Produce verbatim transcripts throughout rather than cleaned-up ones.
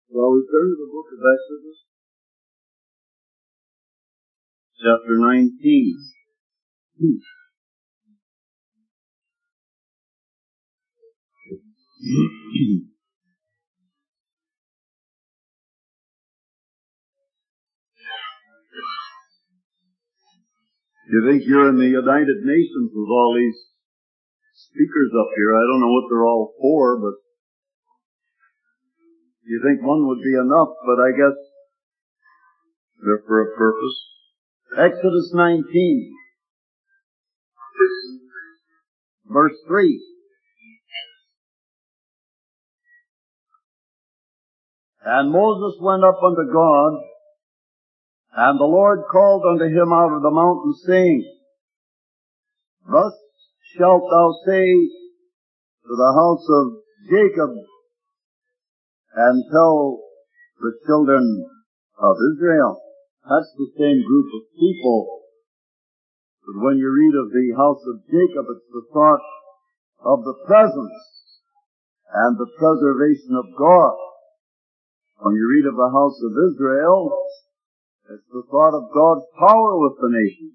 Well, we turn to the book of Exodus, chapter nineteen. You think you're in the United Nations with all these speakers up here. I don't know what they're all for, but you think one would be enough, but I guess they're for a purpose. Exodus nineteen, verse three. And Moses went up unto God, and the Lord called unto him out of the mountain, saying, Thus shalt thou say to the house of Jacob, and tell the children of Israel. That's the same group of people. But when you read of the house of Jacob, it's the thought of the presence and the preservation of God. When you read of the house of Israel, it's the thought of God's power with the nation.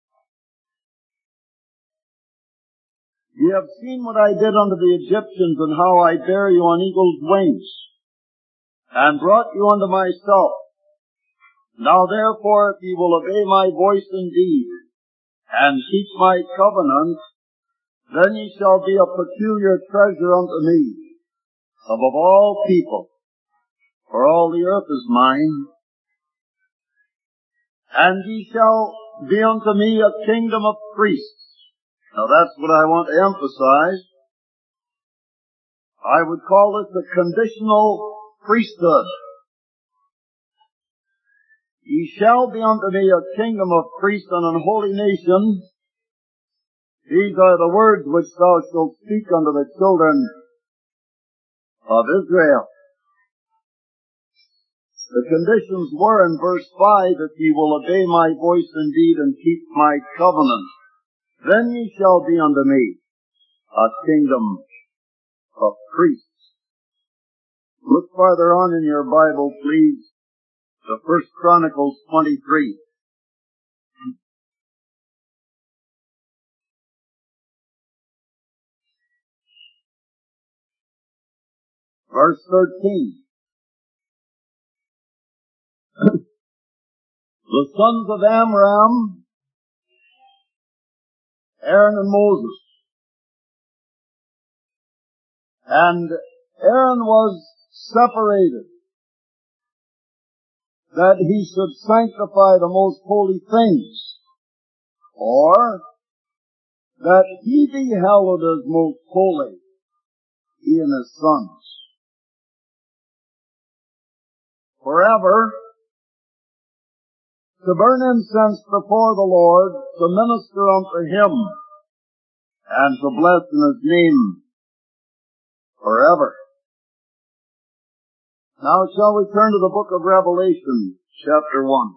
Ye have seen what I did unto the Egyptians, and how I bare you on eagle's wings, and brought you unto myself. Now therefore, if ye will obey my voice indeed, and keep my covenant, then ye shall be a peculiar treasure unto me, above all people. For all the earth is mine. And ye shall be unto me a kingdom of priests. Now that's what I want to emphasize. I would call this a conditional priesthood. Ye shall be unto me a kingdom of priests and an holy nation. These are the words which thou shalt speak unto the children of Israel. The conditions were in verse five, if ye will obey my voice indeed and keep my covenant, then ye shall be unto me a kingdom of priests. Look farther on in your Bible, please, to First Chronicles twenty-three. Verse thirteen. The sons of Amram, Aaron and Moses. And Aaron was separated, that he should sanctify the most holy things, or that he be hallowed as most holy, he and his sons, forever, to burn incense before the Lord, to minister unto him, and to bless in his name forever. Now shall we turn to the book of Revelation, chapter one.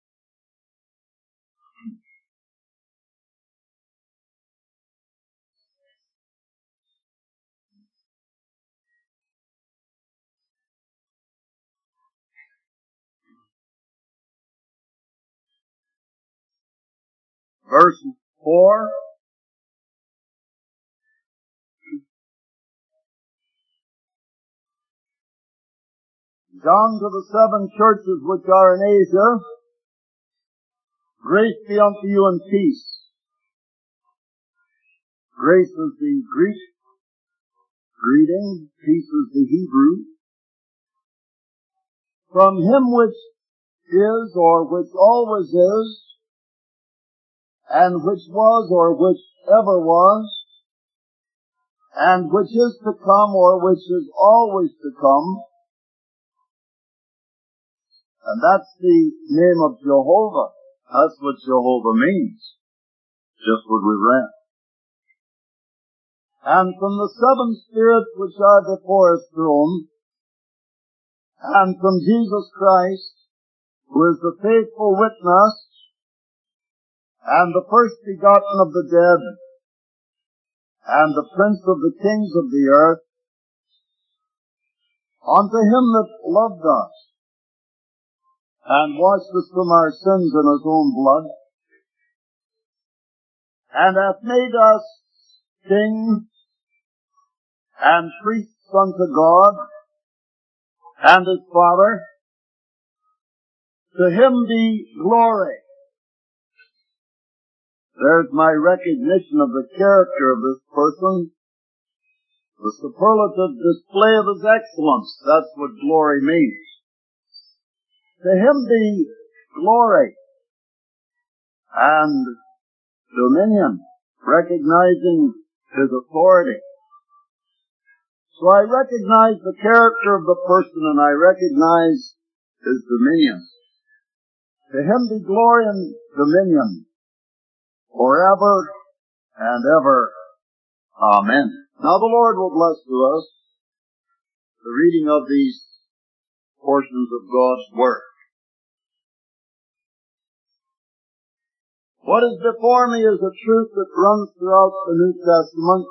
Verse four. John, to the seven churches which are in Asia, grace be unto you and peace. Grace is the Greek greeting, peace is the Hebrew. From him which is, or which always is, and which was, or which ever was, and which is to come, or which is always to come. And that's the name of Jehovah. That's what Jehovah means. Just what we read. And from the seven spirits which are before his throne, and from Jesus Christ, who is the faithful witness, and the first begotten of the dead, and the prince of the kings of the earth, unto him that loved us, and washed us from our sins in his own blood, and hath made us kings and priests unto God and his Father. To him be glory. There's my recognition of the character of this person, the superlative display of his excellence. That's what glory means. To him be glory and dominion, recognizing his authority. So I recognize the character of the person, and I recognize his dominion. To him be glory and dominion forever and ever. Amen. Now the Lord will bless to us the reading of these portions of God's Word. What is before me is a truth that runs throughout the New Testament,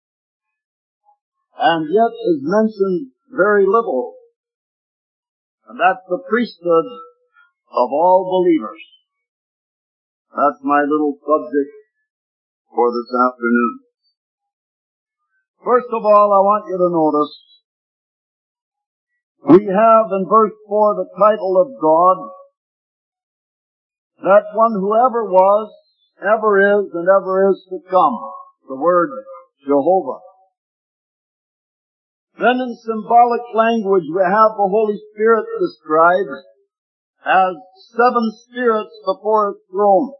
and yet is mentioned very little, and that's the priesthood of all believers. That's my little subject for this afternoon. First of all, I want you to notice we have in verse four the title of God, that one who ever was, ever is, and ever is to come, the word Jehovah. Then in symbolic language we have the Holy Spirit described as seven spirits before his throne.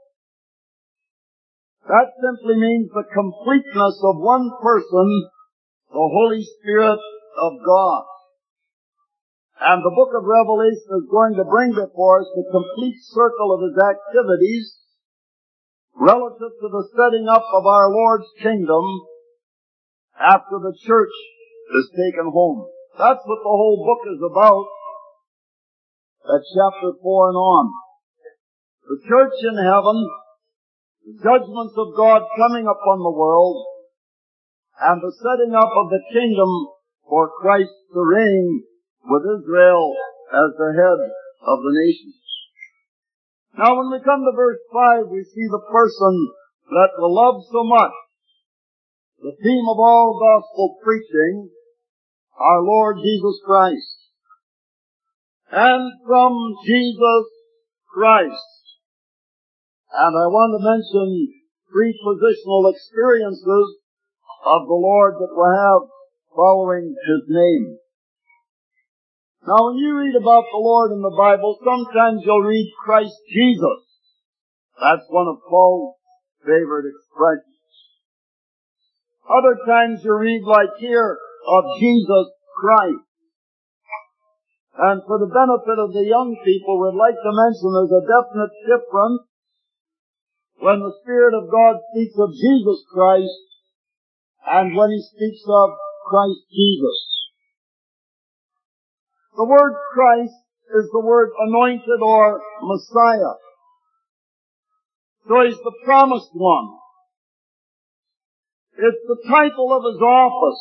That simply means the completeness of one person, the Holy Spirit of God. And the book of Revelation is going to bring before us the complete circle of his activities relative to the setting up of our Lord's kingdom after the church is taken home. That's what the whole book is about at chapter four and on. The church in heaven, the judgments of God coming upon the world, and the setting up of the kingdom for Christ to reign with Israel as the head of the nations. Now when we come to verse five, we see the person that we love so much, the theme of all gospel preaching, our Lord Jesus Christ. And from Jesus Christ. And I want to mention three positional experiences of the Lord that we have following his name. Now when you read about the Lord in the Bible, sometimes you'll read Christ Jesus. That's one of Paul's favorite expressions. Other times you read, like here, of Jesus Christ. And for the benefit of the young people, we'd like to mention there's a definite difference when the Spirit of God speaks of Jesus Christ and when he speaks of Christ Jesus. The word Christ is the word anointed or Messiah. So he's the promised one. It's the title of his office.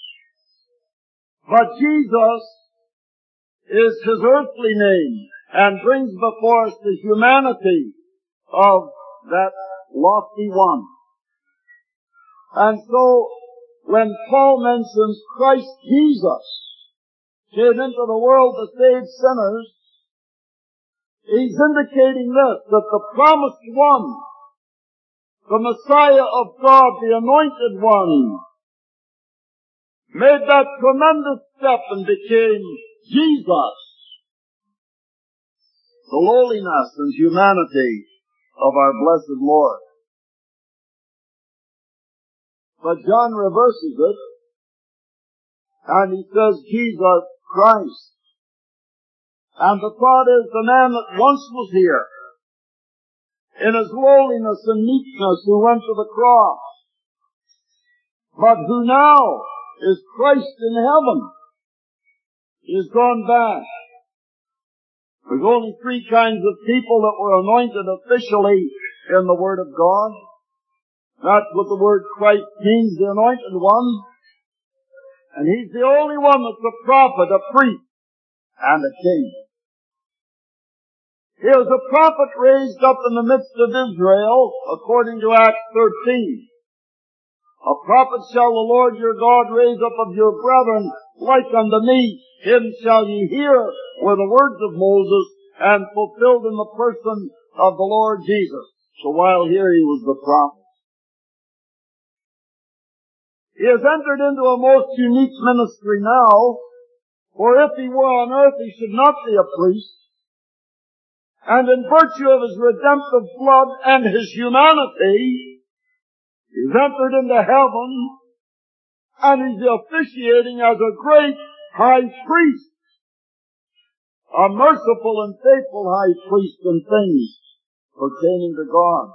But Jesus is his earthly name and brings before us the humanity of that lofty one. And so when Paul mentions Christ Jesus came into the world to save sinners, he's indicating this, that the promised one, the Messiah of God, the anointed one, made that tremendous step and became Jesus, the lowliness and humanity of our blessed Lord. But John reverses it, and he says Jesus Christ. And the thought is the man that once was here, in his lowliness and meekness, who went to the cross, but who now is Christ in heaven, is gone back. There's only three kinds of people that were anointed officially in the Word of God. That's what the word Christ means, the anointed one. And he's the only one that's a prophet, a priest, and a king. He was a prophet raised up in the midst of Israel, according to Acts thirteen. A prophet shall the Lord your God raise up of your brethren, like unto me. Him shall ye hear, were the words of Moses, and fulfilled in the person of the Lord Jesus. So while here he was the prophet. He has entered into a most unique ministry now, for if he were on earth he should not be a priest. And in virtue of his redemptive blood and his humanity, he's entered into heaven, and he's officiating as a great high priest, a merciful and faithful high priest in things pertaining to God.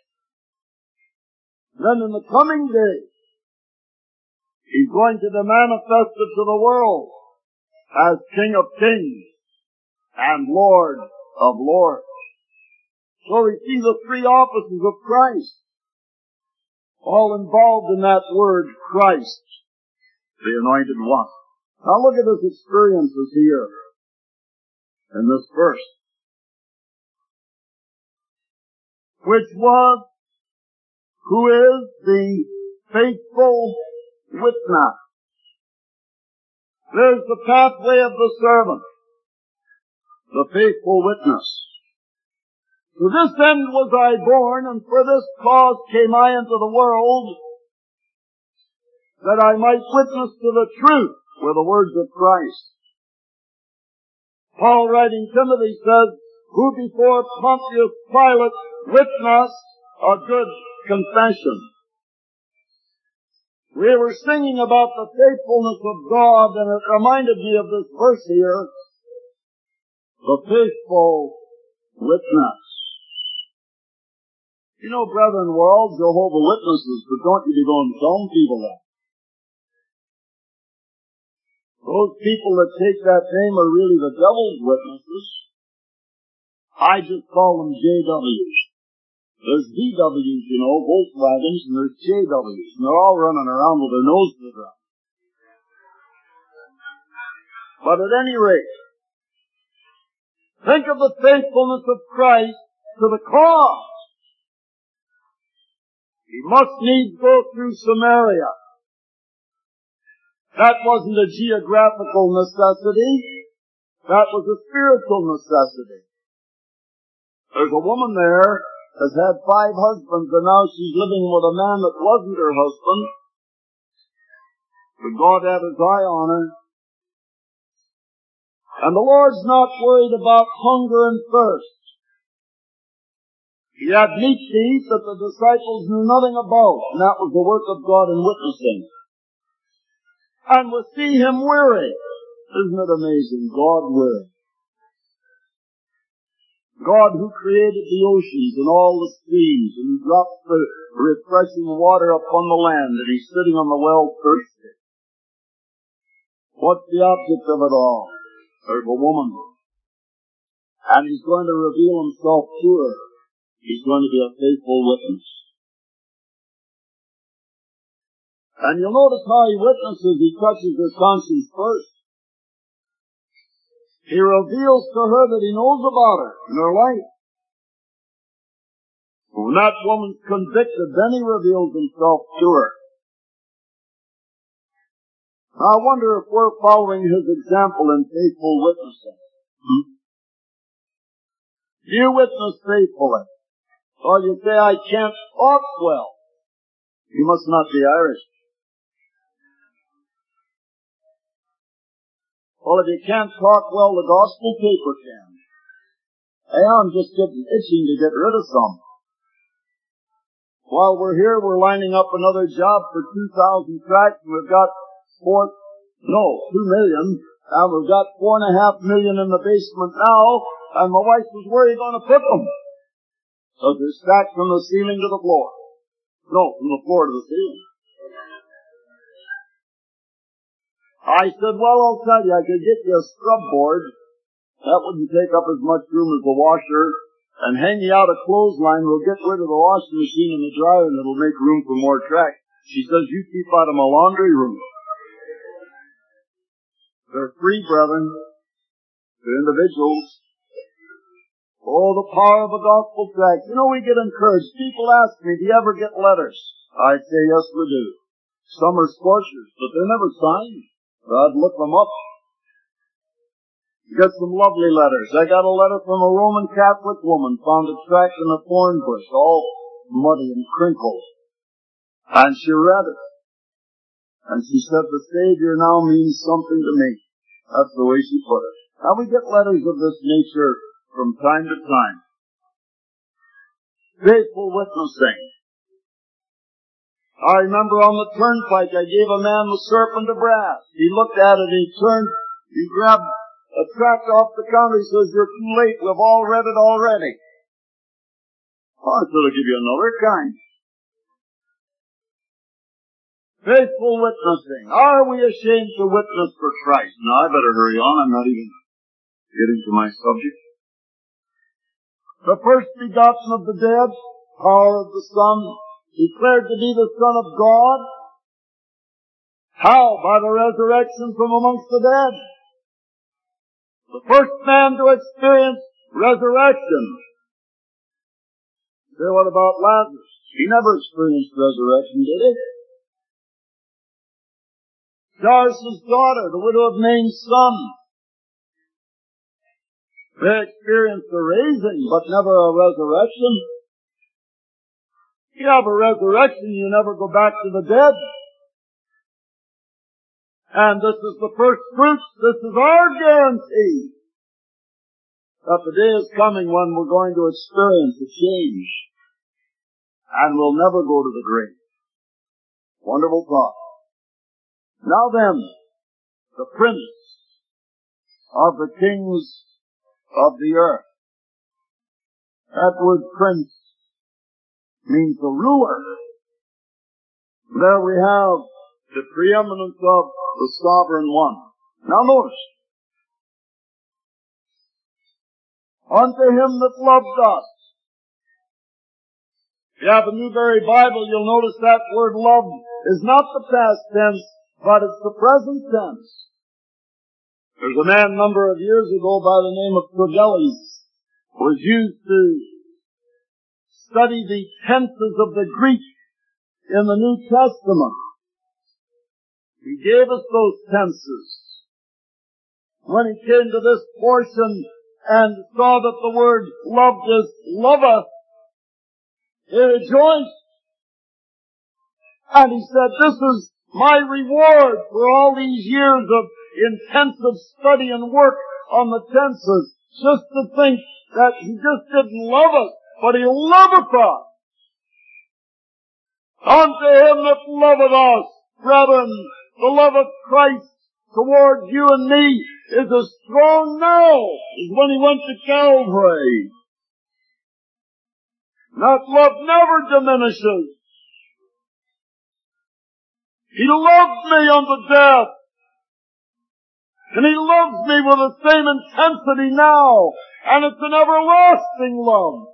Then in the coming day, he's going to be manifested to the world as King of Kings and Lord of Lords. So we see the three offices of Christ, all involved in that word Christ, the Anointed One. Now look at his experiences here in this verse. Which was, who is the faithful witness. There's the pathway of the servant, the faithful witness. To this end was I born, and for this cause came I into the world, that I might witness to the truth, were the words of Christ. Paul, writing Timothy, says, who before Pontius Pilate witnessed a good confession. We were singing about the faithfulness of God, and it reminded me of this verse here, the faithful witness. You know, brethren, we're all Jehovah's Witnesses, but don't you be going telling people that. Those people that take that name are really the devil's witnesses. I just call them J Ws. There's V Ws, you know, Volkswagens, and there's J Ws, and they're all running around with their noses to the ground. But at any rate, think of the faithfulness of Christ to the cause. He must needs go through Samaria. That wasn't a geographical necessity. That was a spiritual necessity. There's a woman there has had five husbands, and now she's living with a man that wasn't her husband. But God had his eye on her. And the Lord's not worried about hunger and thirst. He had meat to eat that the disciples knew nothing about, and that was the work of God in witnessing. And we see him weary. Isn't it amazing? God weary. God who created the oceans and all the streams, and he drops the refreshing water upon the land, and he's sitting on the well thirsty. What's the object of it all? There's a woman. And he's going to reveal himself to her. He's going to be a faithful witness. And you'll notice how he witnesses. He touches her conscience first. He reveals to her that he knows about her and her life. When that woman's convicted, then he reveals himself to her. Now, I wonder if we're following his example in faithful witnessing. Hmm? Do you witness faithfully? Or you say, I can't talk well. You must not be Irish. Well, if you can't talk well, the gospel paper can. Hey, I'm just getting itching to get rid of some. While we're here, we're lining up another job for two thousand tracts, and we've got four, no, two million, and we've got four and a half million in the basement now, and my wife says, where are you going to put them? So they're stacked from the ceiling to the floor. No, from the floor to the ceiling. I said, well, I'll tell you, I could get you a scrub board. That wouldn't take up as much room as the washer. And hang you out a clothesline. We'll get rid of the washing machine and the dryer, and it'll make room for more tracks. She says, you keep out of my laundry room. They're free, brethren. They're individuals. Oh, the power of a gospel tract. You know, we get encouraged. People ask me, do you ever get letters? I say, yes, we do. Some are squashers, but they're never signed. I'd look them up. Get some lovely letters. I got a letter from a Roman Catholic woman, found a tract in a thorn bush, all muddy and crinkled. And she read it. And she said, the Savior now means something to me. That's the way she put it. Now we get letters of this nature from time to time. Faithful witnessing. I remember on the turnpike I gave a man the Serpent of Brass. He looked at it, he turned, he grabbed a tract off the counter, he says, you're too late, we've all read it already. Oh, I said, I'll give you another kind. Faithful witnessing. Are we ashamed to witness for Christ? Now, I better hurry on, I'm not even getting to my subject. The first begotten of the dead, power of the Son, declared to be the Son of God. How? By the resurrection from amongst the dead. The first man to experience resurrection. Say, what about Lazarus? He never experienced resurrection, did he? Jairus' daughter, the widow of Nain's son. They experienced a raising, but never a resurrection. You have a resurrection, you never go back to the dead. And this is the first fruits, this is our guarantee that the day is coming when we're going to experience a change. And we'll never go to the grave. Wonderful thought. Now then, the prince of the kings of the earth. That word prince means the ruler. There we have the preeminence of the sovereign one. Now notice. Unto him that loved us. If you have a Newberry Bible, you'll notice that word love is not the past tense, but it's the present tense. There's a man a number of years ago by the name of Progeles, who was used to study the tenses of the Greek in the New Testament. He gave us those tenses. When he came to this portion and saw that the word loved is loveth, he rejoiced. And he said, this is my reward for all these years of intensive study and work on the tenses. Just to think that he just didn't love us, but he loveth us. Unto him that loveth us, brethren, the love of Christ towards you and me is as strong now as when he went to Calvary. That love never diminishes. He loved me unto death. And he loves me with the same intensity now. And it's an everlasting love.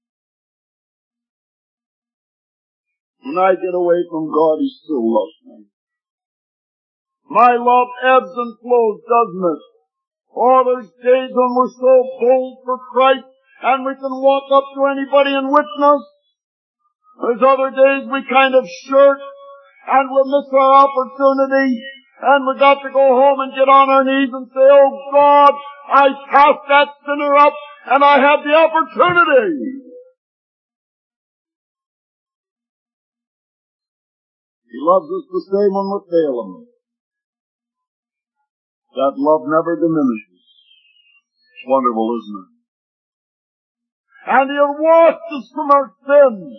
When I get away from God, he still loves me. My love ebbs and flows, doesn't it? Oh, there's days when we're so bold for Christ and we can walk up to anybody and witness. There's other days we kind of shirk and we'll miss our opportunity and we got to go home and get on our knees and say, oh God, I cast that sinner up and I had the opportunity. He loves us the same when we fail him. That love never diminishes. It's wonderful, isn't it? And he has washed us from our sins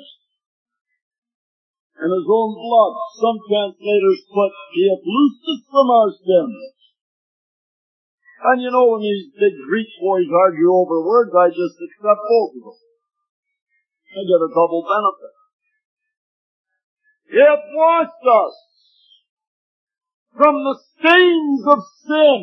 in his own blood. Some translators put, he hath loosed us from our sins. And you know, when these big Greek boys argue over words, I just accept both of them. I get a double benefit. He hath washed us from the stains of sin.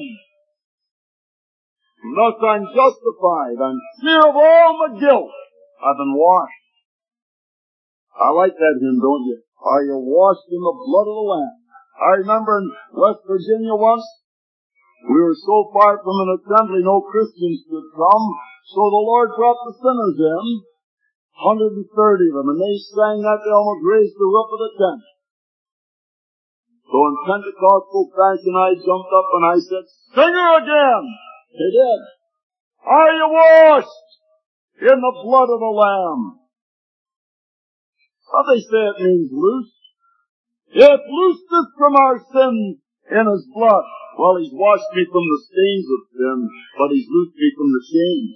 And thus I'm justified. I'm clear of all my guilt. I've been washed. I like that hymn, don't you? Are you washed in the blood of the Lamb? I remember in West Virginia once, We were so far from an assembly no Christians could come, so the Lord brought the sinners in, one hundred thirty of them, and they sang that they almost raised the roof of the tent. So in Pentecostal fashion I jumped up and I said, "Sing her again!" They did. "Are you washed in the blood of the Lamb?" Well, they say it means loose. It loosed us from our sins in His blood. Well, He's washed me from the stains of sin, but He's loosed me from the chains.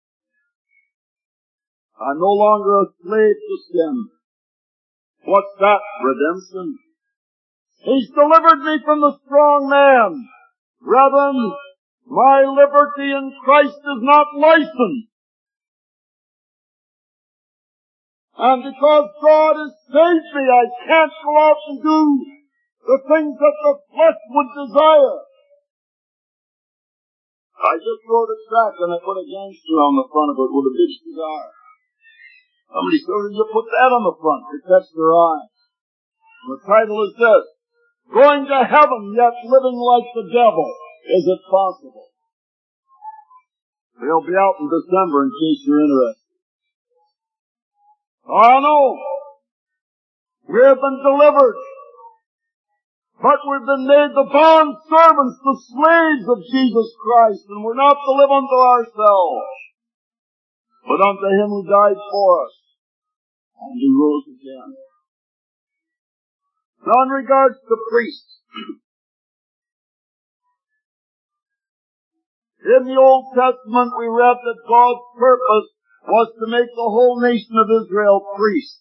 I'm no longer a slave to sin. What's that? Redemption. He's delivered me from the strong man. Brethren, my liberty in Christ is not licensed. And because God has saved me, I can't go out and do the things that the flesh would desire. I just wrote a tract and I put a gangster on the front of it with a big cigar. Somebody said, "Did you put that on the front to catch their eye?" And the title is this: "Going to Heaven Yet Living Like the Devil. Is It Possible?" They'll be out in December in case you're interested. Oh no! We have been delivered. But we've been made the bond servants, the slaves of Jesus Christ, and we're not to live unto ourselves, but unto Him who died for us, and who rose again. Now in regards to priests, in the Old Testament we read that God's purpose was to make the whole nation of Israel priests.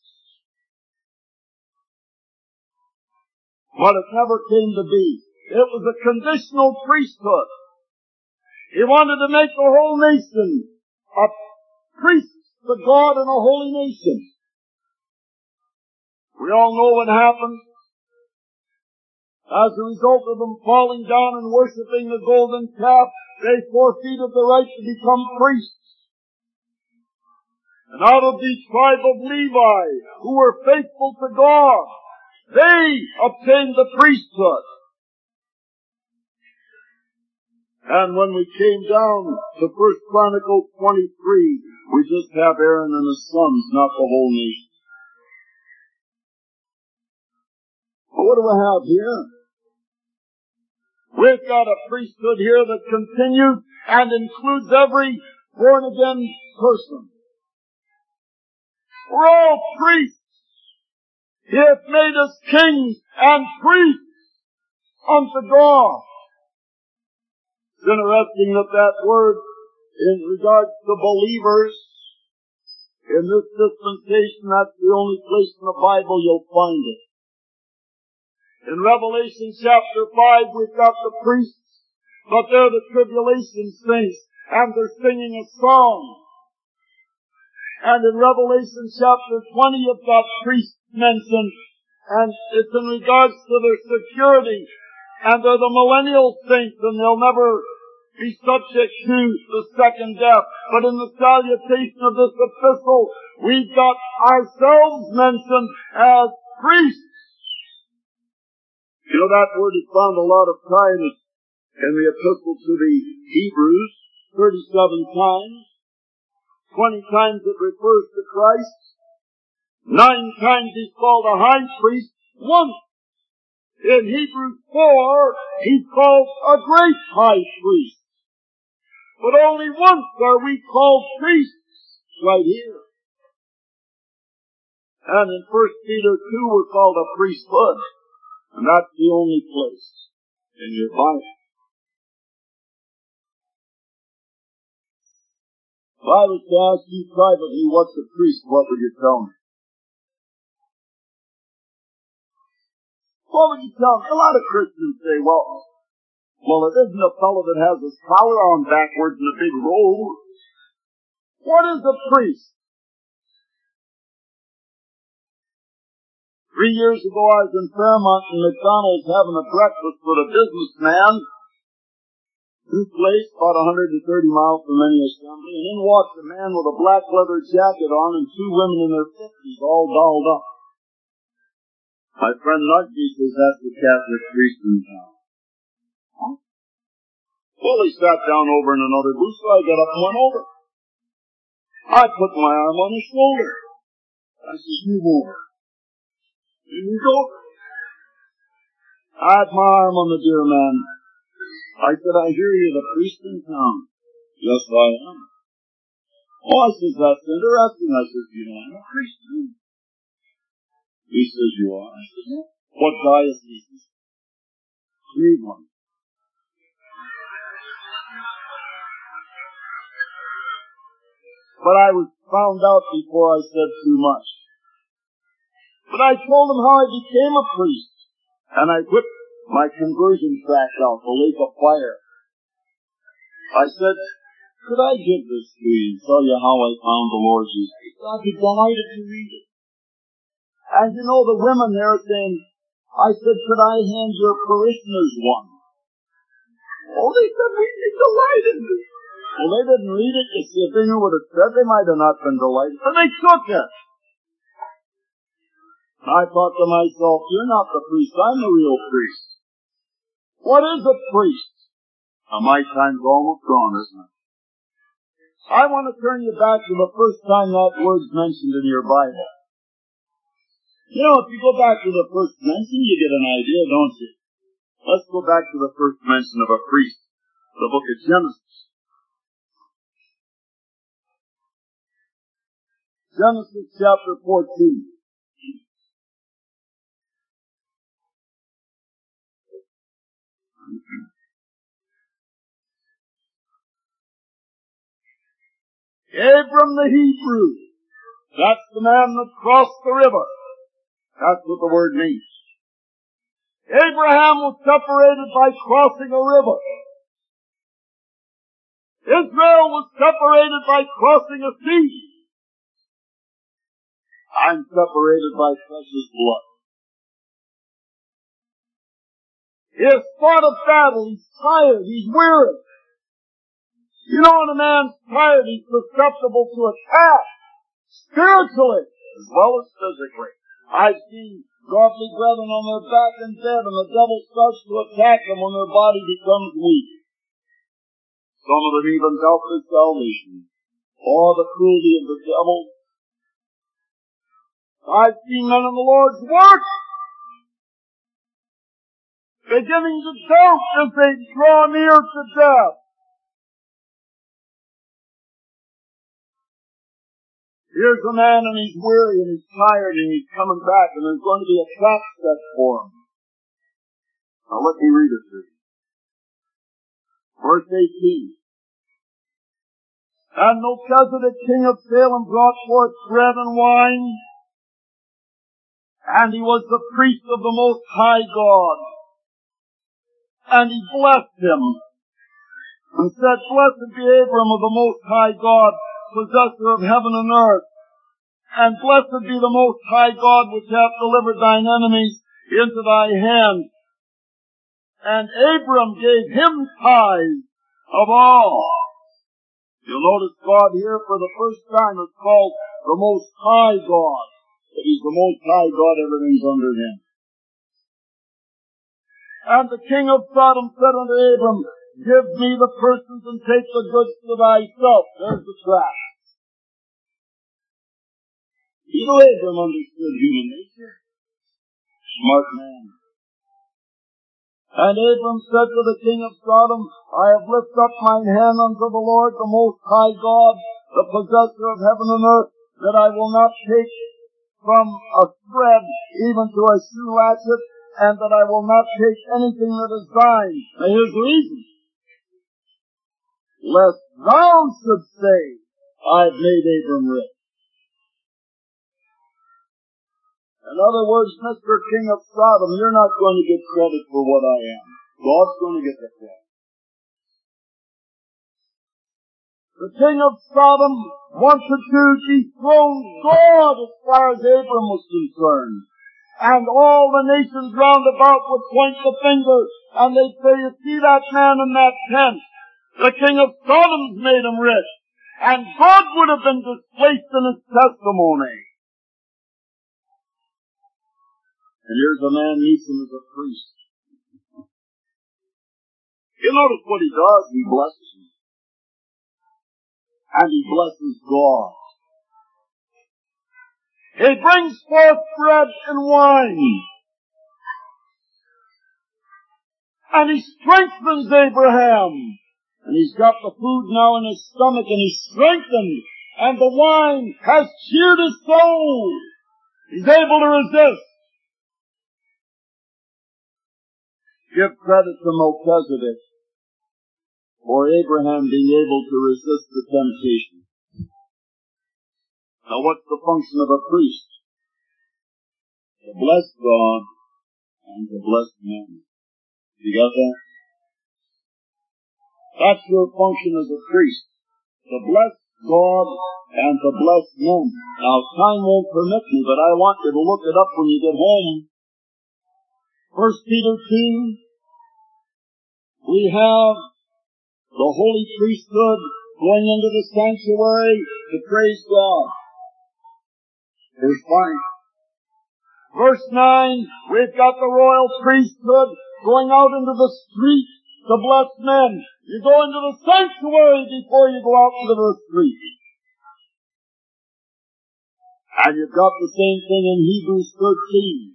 But it never came to be. It was a conditional priesthood. He wanted to make the whole nation a priest to God and a holy nation. We all know what happened. As a result of them falling down and worshiping the golden calf, they forfeited the right to become priests. And out of the tribe of Levi, who were faithful to God, they obtained the priesthood. And when we came down to First Chronicles twenty-three, we just have Aaron and his sons, not the whole nation. Well, what do we have here? We've got a priesthood here that continues and includes every born-again person. We're all priests. He hath made us kings and priests unto God. It's interesting that that word, in regards to believers, in this dispensation, that's the only place in the Bible you'll find it. In Revelation chapter five, we've got the priests, but they're the tribulation saints, and they're singing a song. And in Revelation chapter twenty, you've got priests mentioned, and it's in regards to their security, and they're the millennial saints, and they'll never be subject to the second death. But in the salutation of this epistle, we've got ourselves mentioned as priests. You know, that word is found a lot of times in the epistle to the Hebrews, thirty-seven times. twenty times it refers to Christ. Nine times he's called a high priest. Once in Hebrews four, he's called a great high priest. But only once are we called priests, right here. And in First Peter two, we're called a priesthood. And that's the only place in your Bible. If I was to ask you privately what's a priest, what would you tell me? What would you tell me? A lot of Christians say, well, well, it isn't a fellow that has his collar on backwards and a big robe. What is a priest? Three years ago I was in Fairmont and McDonald's having a breakfast with a businessman. This place, about one hundred thirty miles from any assembly, and in walks a man with a black leather jacket on and two women in their fifties, all dolled up. My friend Nudgy says that's the Catholic priest in town. Huh? Well, he sat down over in another booth, so I got up and went over. I put my arm on his shoulder. I said, move over. He moved over. I had my arm on the dear man. I said, I hear you're the priest in town. Yes, I am. Oh, I said, that's interesting. I said, you know, I'm a priest too. He says, you are? I said, yeah. What diocese? Cleveland. But I was found out before I said too much. But I told him how I became a priest. And I whipped my conversion tract out, the lake of fire. I said, could I give this to you and tell you how I found the Lord Jesus? I'd be delighted to read it. And you know, the women there saying, I said, could I hand your parishioners one? Oh, they said, we'd be delighted. Well, they didn't read it. You see, if they knew what it said, they might have not been delighted. But they took it. I thought to myself, you're not the priest, I'm the real priest. What is a priest? Now, my time's almost gone, isn't it? I want to turn you back to the first time that word's mentioned in your Bible. You know, if you go back to the first mention, you get an idea, don't you? Let's go back to the first mention of a priest, the book of Genesis. Genesis chapter fourteen. Abram the Hebrew, that's the man that crossed the river. That's what the word means. Abraham was separated by crossing a river. Israel was separated by crossing a sea. I'm separated by precious blood. He has fought a battle. He's tired. He's weary. You know, when a man's tired, he's susceptible to attack, spiritually as well as physically. I've seen godly brethren on their back in bed, and the devil starts to attack them when their body becomes weak. Some of them even doubt their salvation. Oh, the cruelty of the devil. I've seen men in the Lord's work beginning to doubt as they draw near to death. Here's a man and he's weary and he's tired and he's coming back and there's going to be a trap set for him. Now let me read it to you. Verse eighteen. And Melchizedek, king of Salem, brought forth bread and wine, and he was the priest of the Most High God. And he blessed him and said, Blessed be Abram of the Most High God, possessor of heaven and earth, and blessed be the Most High God which hath delivered thine enemies into thy hand. And Abram gave him tithe of all. You'll notice God here for the first time is called the Most High God. If he's the Most High God, everything's under him. And the king of Sodom said unto Abram, Give me the persons and take the goods to thyself. There's the trap. You know, Abram understood human nature. Smart man. And Abram said to the king of Sodom, I have lifted up mine hand unto the Lord, the Most High God, the possessor of heaven and earth, that I will not take from a thread even to a shoe latchet, and that I will not take anything that is thine. Now here's the reason. Lest thou should say, I've made Abram rich. In other words, Mister King of Sodom, you're not going to get credit for what I am. God's going to get the credit. The king of Sodom wanted to dethrone God as far as Abram was concerned. And all the nations round about would point the finger, and they'd say, you see that man in that tent? The king of Sodom's made him rich. And God would have been displaced in his testimony. And here's a man meets him as a priest. You notice what he does? He blesses them. And he blesses God. He brings forth bread and wine. And he strengthens Abraham. And he's got the food now in his stomach, and he's strengthened. And the wine has cheered his soul. He's able to resist. Give credit to Melchizedek for Abraham being able to resist the temptation. Now what's the function of a priest? To bless God and to bless men. You got that? That's your function as a priest. To bless God and to bless men. Now time won't permit me, but I want you to look it up when you get home. First Peter two. We have the holy priesthood going into the sanctuary to praise God. Verse five. Verse nine, we've got the royal priesthood going out into the street to bless men. You go into the sanctuary before you go out into the street. And you've got the same thing in Hebrews thirteen.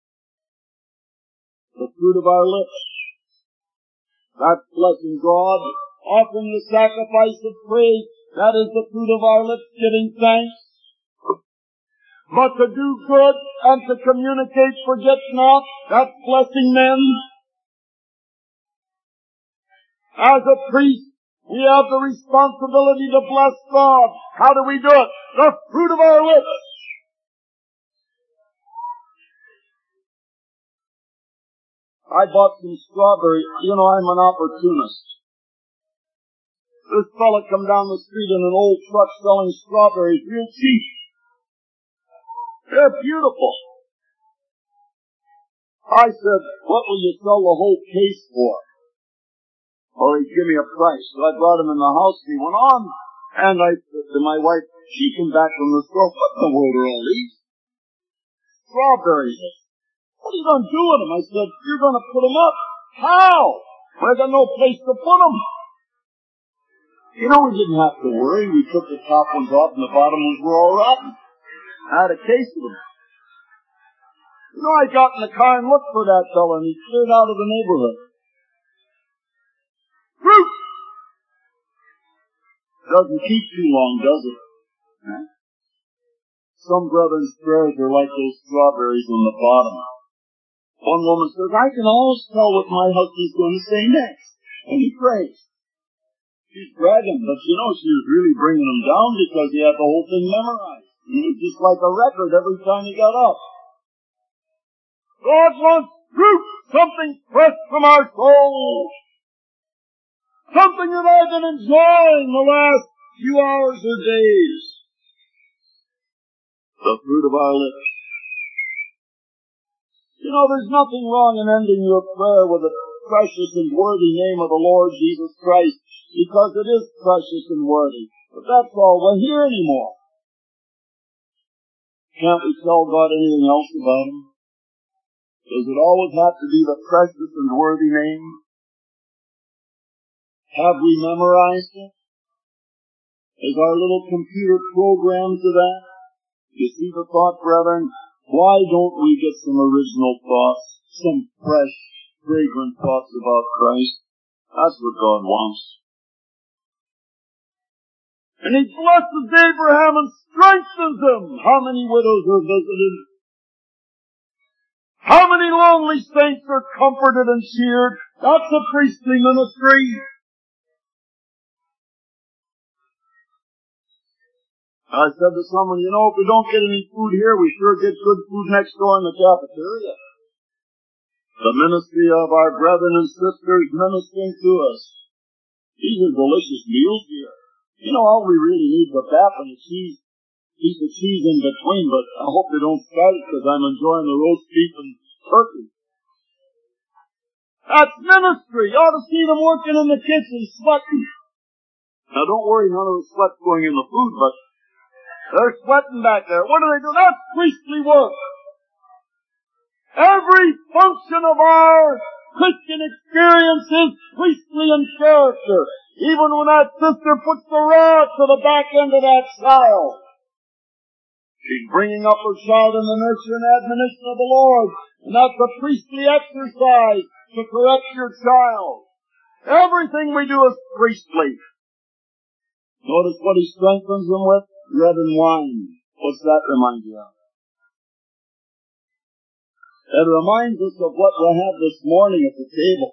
The fruit of our lips. That's blessing God, offering the sacrifice of praise. That is the fruit of our lips, giving thanks. But to do good and to communicate, forget not, that's blessing men. As a priest, we have the responsibility to bless God. How do we do it? The fruit of our lips. I bought some strawberry. You know, I'm an opportunist. This fella come down the street in an old truck selling strawberries real cheap. They're beautiful. I said, what will you sell the whole case for? Well, he'd give me a price. So I brought him in the house and he went on. And I said to my wife, she came back from the store, what in the world are all these? Strawberries. What are you going to do with them? I said, you're going to put them up. How? I got no place to put them. You know, we didn't have to worry. We took the top ones off and the bottom ones were all rotten. I had a case of them. You know, I got in the car and looked for that fellow and he cleared out of the neighborhood. Fruit! Doesn't keep too long, does it? Huh? Some brothers' prayers are like those strawberries on the bottom. One woman says, I can always tell what my husband's going to say next. And he prays. She's bragging, but you know, she was really bringing him down because he had the whole thing memorized. He was just like a record every time he got up. God wants fruit, something fresh from our souls. Something that I've been enjoying the last few hours or days. The fruit of our lips. You know, there's nothing wrong in ending your prayer with the precious and worthy name of the Lord Jesus Christ, because it is precious and worthy. But that's all we'll hear anymore. Can't we tell God anything else about Him? Does it always have to be the precious and worthy name? Have we memorized it? Is our little computer programmed to that? You see the thought, brethren? Why don't we get some original thoughts, some fresh, fragrant thoughts about Christ? That's what God wants. And He blesses Abraham and strengthens him. How many widows are visited? How many lonely saints are comforted and cheered? That's a priestly ministry. I said to someone, you know, if we don't get any food here, we sure get good food next door in the cafeteria. The ministry of our brethren and sisters ministering to us. These are delicious meals here. You know, all we really need is a bath and a cheese, piece of cheese in between, but I hope they don't start it because I'm enjoying the roast beef and turkey. That's ministry. You ought to see them working in the kitchen, sweating. Now don't worry, none of the sweat's going in the food, but they're sweating back there. What do they do? That's priestly work. Every function of our Christian experience is priestly priestly in character, even when that sister puts the rod to the back end of that child. She's bringing up her child in the nurture and admonition of the Lord, and that's a priestly exercise to correct your child. Everything we do is priestly. Notice what he strengthens them with? Bread and wine. What's that remind you of? It reminds us of what we'll have this morning at the table.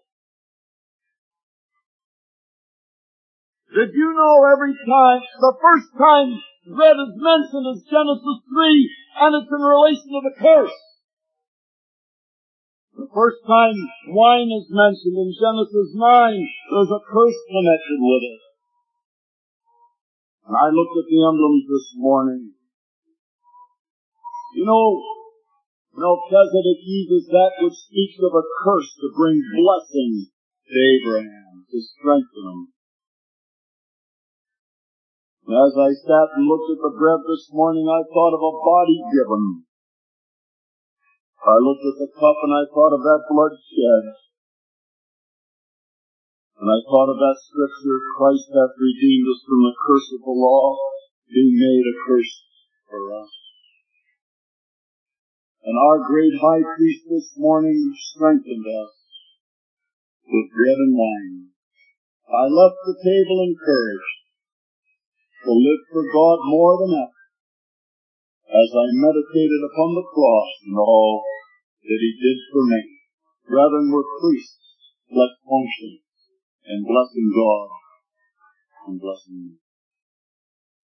Did you know every time, the first time bread is mentioned is Genesis three, and it's in relation to the curse. The first time wine is mentioned in Genesis nine, there's a curse connected with it. And I looked at the emblems this morning. You know, Melchizedek uses that which speaks of a curse to bring blessing to Abraham, to strengthen him. And as I sat and looked at the bread this morning, I thought of a body given. I looked at the cup and I thought of that blood shed. And I thought of that scripture, Christ hath redeemed us from the curse of the law, being made a curse for us. And our great high priest this morning strengthened us with bread and wine. I left the table encouraged to live for God more than ever, as I meditated upon the cross and all that he did for me. Brethren, we're priests, let's function in blessing God and blessing you.